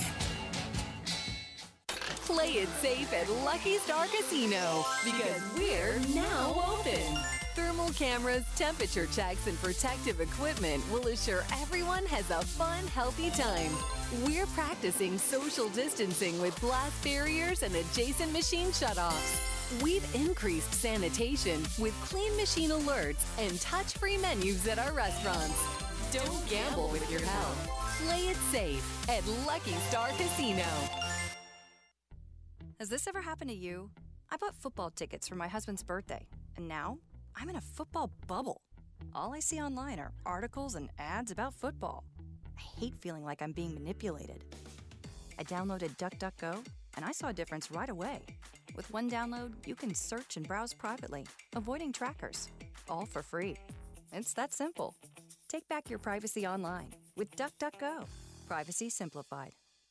Speaker 8: Play it safe at Lucky Star Casino because we're now open. Thermal cameras, temperature checks, and protective equipment will assure everyone has a fun, healthy time. We're practicing social distancing with glass barriers and adjacent machine shutoffs. We've increased sanitation with clean machine alerts and touch-free menus at our restaurants. Don't gamble with your health. Play it safe at Lucky Star Casino.
Speaker 18: Has this ever happened to you? I bought football tickets for my husband's birthday, and now I'm in a football bubble. All I see online are articles and ads about football. I hate feeling like I'm being manipulated. I downloaded DuckDuckGo, and I saw a difference right away. With one download, you can search and browse privately, avoiding trackers, all for free. It's that simple. Take back your privacy online with DuckDuckGo. Privacy simplified.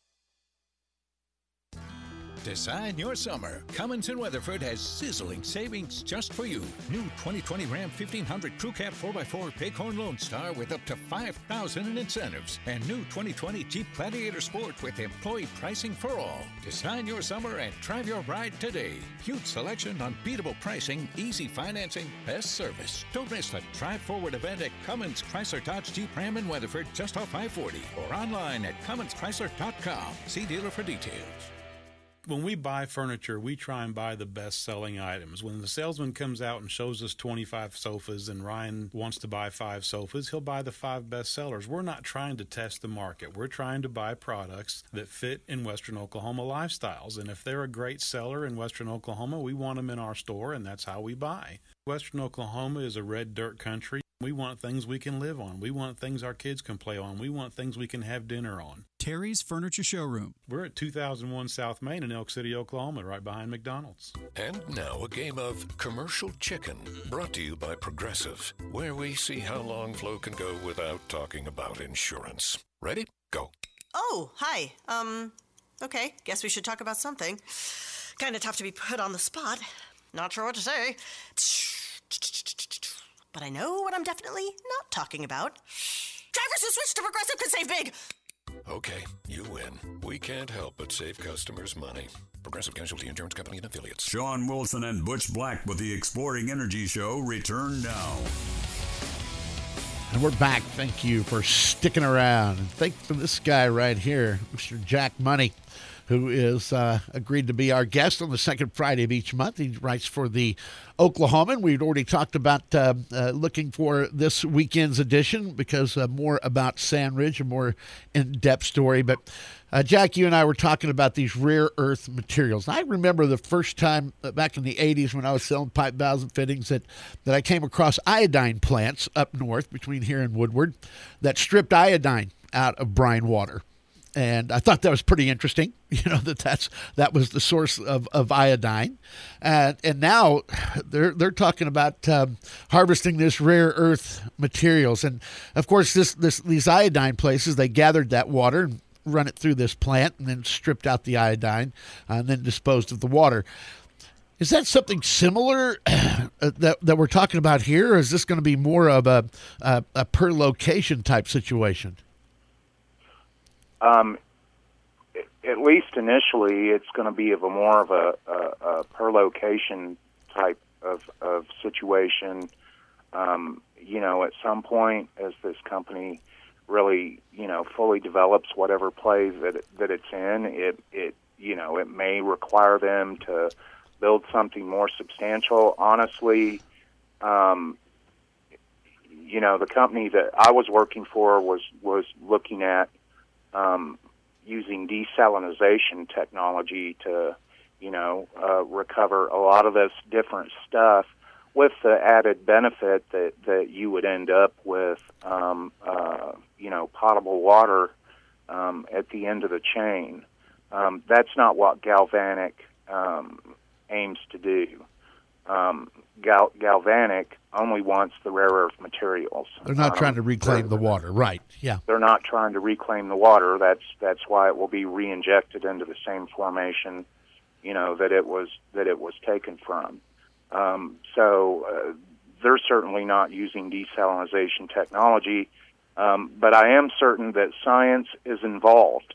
Speaker 19: Design your summer. Cummins in Weatherford has sizzling savings just for you. New twenty twenty Ram fifteen hundred Crew Cab four by four Bighorn Lone Star with up to five thousand dollars in incentives. And new twenty twenty Jeep Gladiator Sport with employee pricing for all. Design your summer and drive your ride today. Huge selection, unbeatable pricing, easy financing, best service. Don't miss the Drive Forward event at Cummins Chrysler Dodge Jeep Ram in Weatherford just off I forty or online at cummins chrysler dot com. See dealer for details.
Speaker 20: When we buy furniture, we try and buy the best-selling items. When the salesman comes out and shows us twenty-five sofas and Ryan wants to buy five sofas, he'll buy the five best sellers. We're not trying to test the market. We're trying to buy products that fit in Western Oklahoma lifestyles. And if they're a great seller in Western Oklahoma, we want them in our store, and that's how we buy. Western Oklahoma is a red dirt country. We want things we can live on. We want things our kids can play on. We want things we can have dinner on.
Speaker 4: Terry's Furniture Showroom.
Speaker 20: We're at two thousand one South Main in Elk City, Oklahoma, right behind McDonald's.
Speaker 9: And now a game of Commercial Chicken, brought to you by Progressive, where we see how long Flo can go without talking about insurance. Ready? Go.
Speaker 10: Oh, hi. Um, okay, guess we should talk about something. Kind of tough to be put on the spot. Not sure what to say. But I know what I'm definitely not talking about. Drivers who switch to Progressive could save big.
Speaker 9: Okay, you win. We can't help but save customers money. Progressive Casualty Insurance Company and Affiliates.
Speaker 2: Sean Wilson and Butch Black with the Exploring Energy Show return now.
Speaker 7: And we're back. Thank you for sticking around. And thank for this guy right here, Mister Jack Money, who is uh, agreed to be our guest on the second Friday of each month. He writes for the Oklahoman. We'd already talked about uh, uh, looking for this weekend's edition because uh, more about Sand Ridge, a more in-depth story. But uh, Jack, you and I were talking about these rare earth materials. I remember the first time uh, back in the eighties when I was selling pipe valves and fittings that, that I came across iodine plants up north between here and Woodward that stripped iodine out of brine water. And I thought that was pretty interesting, you know, that that's, that was the source of, of iodine. And and now they're they're talking about um, harvesting this rare earth materials. And, of course, this, this these iodine places, they gathered that water and run it through this plant and then stripped out the iodine uh, and then disposed of the water. Is that something similar that that we're talking about here, or is this going to be more of a, a, a per location type situation?
Speaker 14: Um, at least initially, it's going to be of a more of a, a, a per location type of, of situation. Um, you know, at some point, as this company really, you know, fully develops whatever play that it, that it's in, it it you know, it may require them to build something more substantial. Honestly, um, you know, the company that I was working for was was looking at um, using desalinization technology to, you know, uh, recover a lot of this different stuff, with the added benefit that, that you would end up with, um, uh, you know, potable water um, at the end of the chain. Um, that's not what Galvanic um, aims to do. Um, Gal- Galvanic only wants the rare earth materials.
Speaker 7: They're not
Speaker 14: um,
Speaker 7: trying to reclaim the water, right? Yeah.
Speaker 14: They're not trying to reclaim the water. That's that's why it will be re-injected into the same formation, you know, that it was that it was taken from. Um, so uh, they're certainly not using desalinization technology, um, but I am certain that science is involved.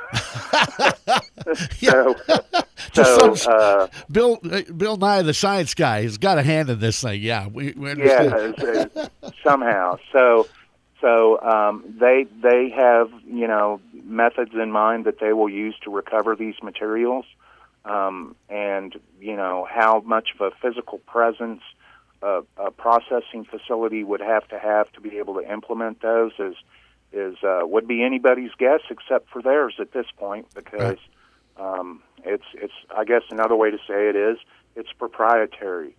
Speaker 14: so, so uh,
Speaker 7: Bill Bill Nye, the science guy, has got a hand in this thing. Yeah, we, we understand.
Speaker 14: Yeah, somehow. So, so um, they they have, you know, methods in mind that they will use to recover these materials, um, and you know how much of a physical presence a, a processing facility would have to have to be able to implement those is. is uh, would be anybody's guess except for theirs at this point, because um, it's it's I guess another way to say it is it's proprietary.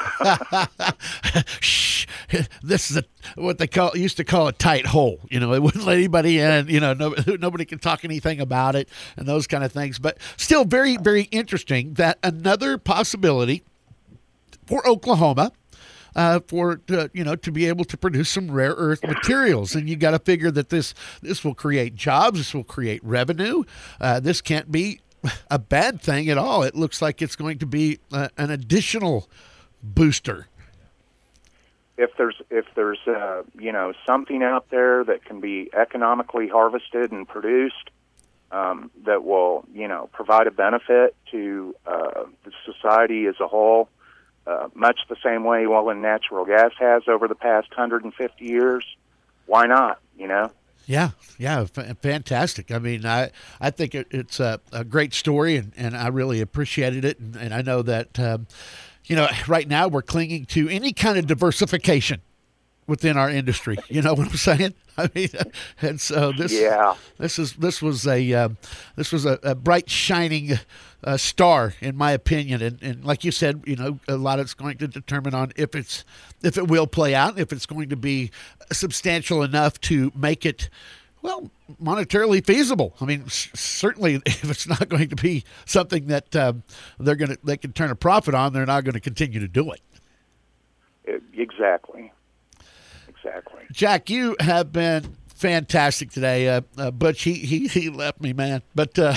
Speaker 7: Shh, this is a, what they call used to call a tight hole. You know, it wouldn't let anybody in. You know, no, nobody can talk anything about it and those kind of things. But still, very very interesting that another possibility for Oklahoma. Uh, for uh, you know to be able to produce some rare earth materials, and you got to figure that this this will create jobs, this will create revenue. Uh, this can't be a bad thing at all. It looks like it's going to be uh, an additional booster.
Speaker 14: If there's if there's uh, you know something out there that can be economically harvested and produced, um, that will you know provide a benefit to uh, the society as a whole. Uh, much the same way oil and natural gas has over the past one hundred fifty years. Why not, you know?
Speaker 7: Yeah, yeah, f- fantastic. I mean, I, I think it, it's a, a great story, and, and I really appreciated it. And, and I know that, um, you know, right now we're clinging to any kind of diversification within our industry. You know what I'm saying? I mean, and so this,
Speaker 14: yeah.
Speaker 7: this is this was a uh, this was a, a bright shining uh, star in my opinion, and, and like you said, you know, a lot of it's going to determine on if it's if it will play out, if it's going to be substantial enough to make it, well, monetarily feasible. I mean, c- certainly, if it's not going to be something that um, they're going to they can turn a profit on, they're not going to continue to do it.
Speaker 14: it exactly. Exactly.
Speaker 7: Jack, you have been fantastic today. Uh, uh, Butch, he, he he left me, man. But uh,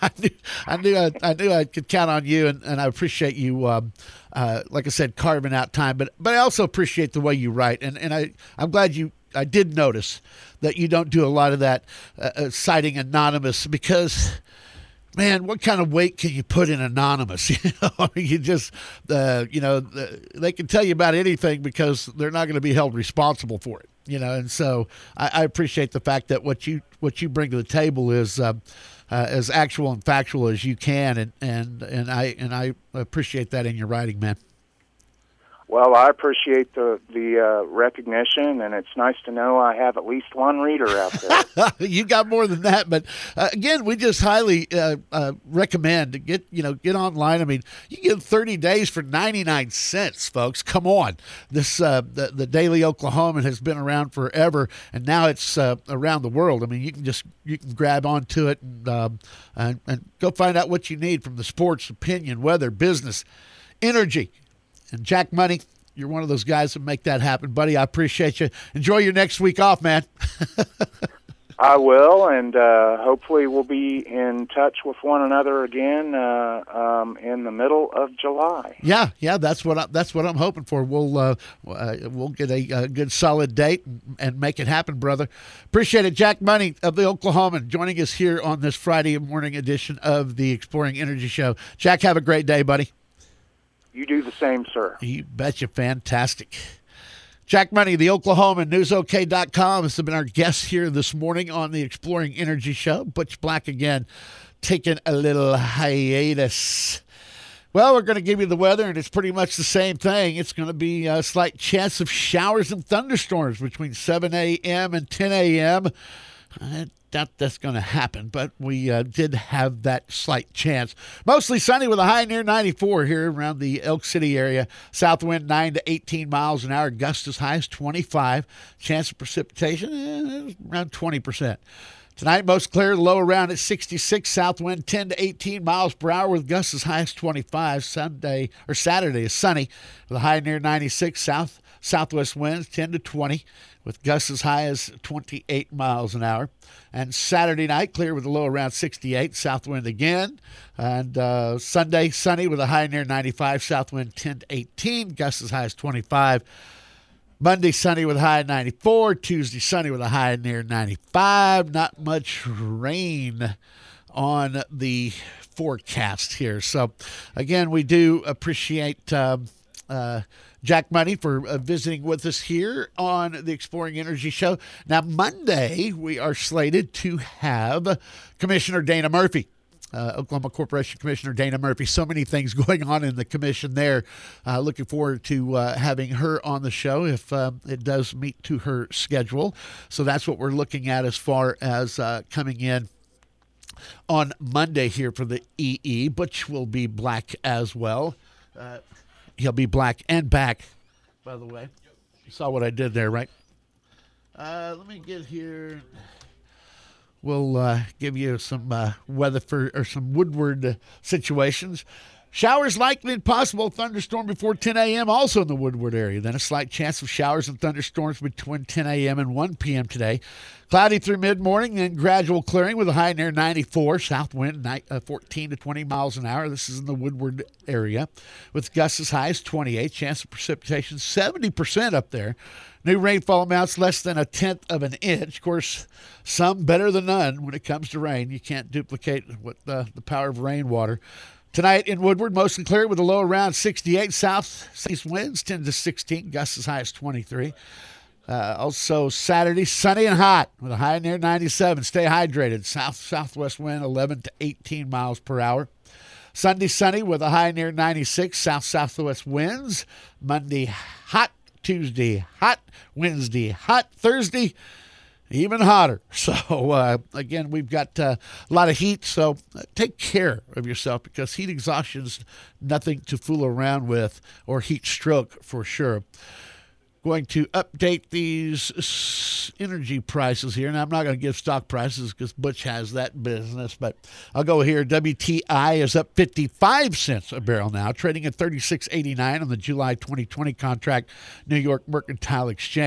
Speaker 7: I knew I knew I, I knew I could count on you, and, and I appreciate you. Um, uh, like I said, carving out time, but but I also appreciate the way you write, and and I I'm glad you. I did notice that you don't do a lot of that uh, uh, citing anonymous because. Man, what kind of weight can you put in anonymous? You know, you just, uh, you know, the, they can tell you about anything because they're not going to be held responsible for it. You know, and so I, I appreciate the fact that what you what you bring to the table is uh, uh, as actual and factual as you can, and, and and I and I appreciate that in your writing, man.
Speaker 14: Well, I appreciate the the uh, recognition, and it's nice to know I have at least one reader out there.
Speaker 7: You got more than that, but uh, again, we just highly uh, uh, recommend to get you know get online. I mean, you get thirty days for ninety-nine cents, folks. Come on, this uh, the the Daily Oklahoman has been around forever, and now it's uh, around the world. I mean, you can just you can grab onto it and, um, and and go find out what you need from the sports, opinion, weather, business, energy. And Jack Money, you're one of those guys that make that happen, buddy. I appreciate you. Enjoy your next week off, man.
Speaker 14: I will, and uh, hopefully we'll be in touch with one another again uh, um, in the middle of July.
Speaker 7: Yeah, yeah, that's what I, that's what I'm hoping for. We'll uh, uh, we'll get a, a good solid date and, and make it happen, brother. Appreciate it, Jack Money of the Oklahoman, joining us here on this Friday morning edition of the Exploring Energy Show. Jack, have a great day, buddy.
Speaker 14: You do the same, sir.
Speaker 7: You betcha. Fantastic. Jack Money, the Oklahoman, news O K dot com has been our guest here this morning on the Exploring Energy Show. Butch Black again, taking a little hiatus. Well, we're going to give you the weather, and it's pretty much the same thing. It's going to be a slight chance of showers and thunderstorms between seven a.m. and ten a.m. I doubt that's going to happen, but we uh, did have that slight chance. Mostly sunny with a high near ninety-four here around the Elk City area. South wind nine to eighteen miles an hour. Gust as high as twenty-five. Chance of precipitation eh, around twenty percent. Tonight, most clear, low around at sixty-six. South wind ten to eighteen miles per hour with gusts as high as twenty-five. Sunday or Saturday is sunny with a high near ninety-six. South southwest winds ten to twenty with gusts as high as twenty-eight miles an hour. And Saturday night, clear with a low around sixty-eight. South wind again. And uh, Sunday, sunny with a high near ninety-five. South wind ten to eighteen. Gusts as high as twenty-five. Monday, sunny with a high ninety-four. Tuesday, sunny with a high near ninety-five. Not much rain on the forecast here. So, again, we do appreciate um, uh, Jack Money for uh, visiting with us here on the Exploring Energy Show. Now, Monday, we are slated to have Commissioner Dana Murphy. Uh, Oklahoma Corporation Commissioner Dana Murphy. So many things going on in the commission there. Uh, looking forward to uh, having her on the show if uh, it does meet to her schedule. So that's what we're looking at as far as uh, coming in on Monday here for the E E. Butch will be black as well. Uh, he'll be black and back, by the way. You saw what I did there, right? Uh, let me get here. We'll uh, give you some uh, weather for or some Woodward uh, situations. Showers likely and possible. Thunderstorm before ten a.m. also in the Woodward area. Then a slight chance of showers and thunderstorms between ten a.m. and one p.m. today. Cloudy through mid-morning, then gradual clearing with a high near ninety-four. South wind night, uh, fourteen to twenty miles an hour. This is in the Woodward area with gusts as high as twenty-eight. Chance of precipitation seventy percent up there. New rainfall amounts less than a tenth of an inch. Of course, some better than none when it comes to rain. You can't duplicate what the, the power of rainwater. Tonight in Woodward, mostly clear with a low around sixty-eight. South-east winds ten to sixteen. Gusts as high as twenty-three. Uh, also Saturday, sunny and hot with a high near ninety-seven. Stay hydrated. South-southwest wind eleven to eighteen miles per hour. Sunday, sunny with a high near ninety-six. South-southwest winds. Monday, hot. Tuesday, hot. Wednesday, hot. Thursday, even hotter. So, uh, again, we've got uh, a lot of heat, so uh, take care of yourself because heat exhaustion is nothing to fool around with, or heat stroke for sure. Going to update these energy prices here. Now, I'm not going to give stock prices because Butch has that business, but I'll go here. W T I is up fifty-five cents a barrel now, trading at thirty-six eighty-nine on the July twenty twenty contract, New York Mercantile Exchange.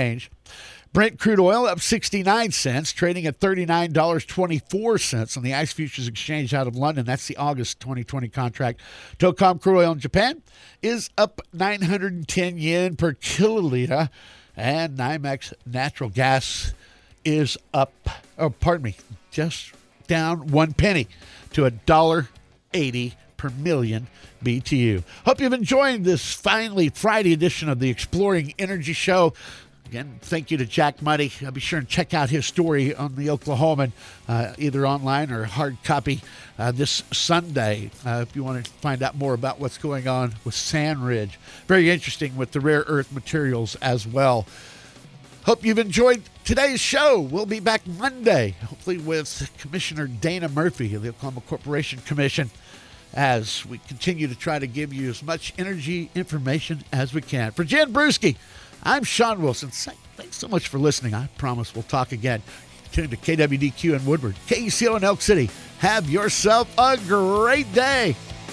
Speaker 7: Brent crude oil up sixty-nine cents, trading at thirty-nine dollars and twenty-four cents on the ICE Futures Exchange out of London. That's the August twenty twenty contract. Tocom crude oil in Japan is up nine hundred ten yen per kiloliter. And NYMEX natural gas is up, oh, pardon me, just down one penny to one dollar eighty per million B T U. Hope you've enjoyed this finally Friday edition of the Exploring Energy Show. Again, thank you to Jack Muddy. Uh, be sure and check out his story on the Oklahoman, uh, either online or hard copy uh, this Sunday, uh, if you want to find out more about what's going on with Sand Ridge. Very interesting with the rare earth materials as well. Hope you've enjoyed today's show. We'll be back Monday, hopefully with Commissioner Dana Murphy of the Oklahoma Corporation Commission, as we continue to try to give you as much energy information as we can. For Jen Brewski, I'm Sean Wilson. Thanks so much for listening. I promise we'll talk again. Tune to K W D Q in Woodward, K E C O in Elk City. Have yourself a great day.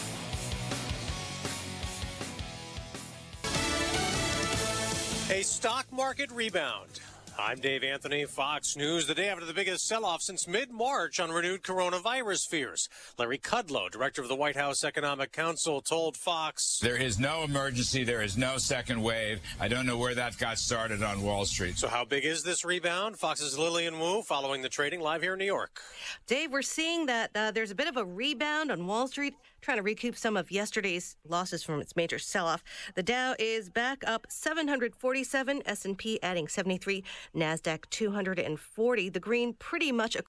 Speaker 21: A stock market rebound. I'm Dave Anthony, Fox News, the day after the biggest sell-off since mid-March on renewed coronavirus fears. Larry Kudlow, director of the White House Economic Council, told Fox,
Speaker 22: "There is no emergency. There is no second wave. I don't know where that got started on Wall Street."
Speaker 21: So how big is this rebound? Fox's Lillian Wu following the trading live here in New York.
Speaker 10: Dave, we're seeing that uh, there's a bit of a rebound on Wall Street, trying to recoup some of yesterday's losses from its major sell-off. The Dow is back up seven hundred forty-seven, S and P adding seventy-three, NASDAQ two hundred forty. The green pretty much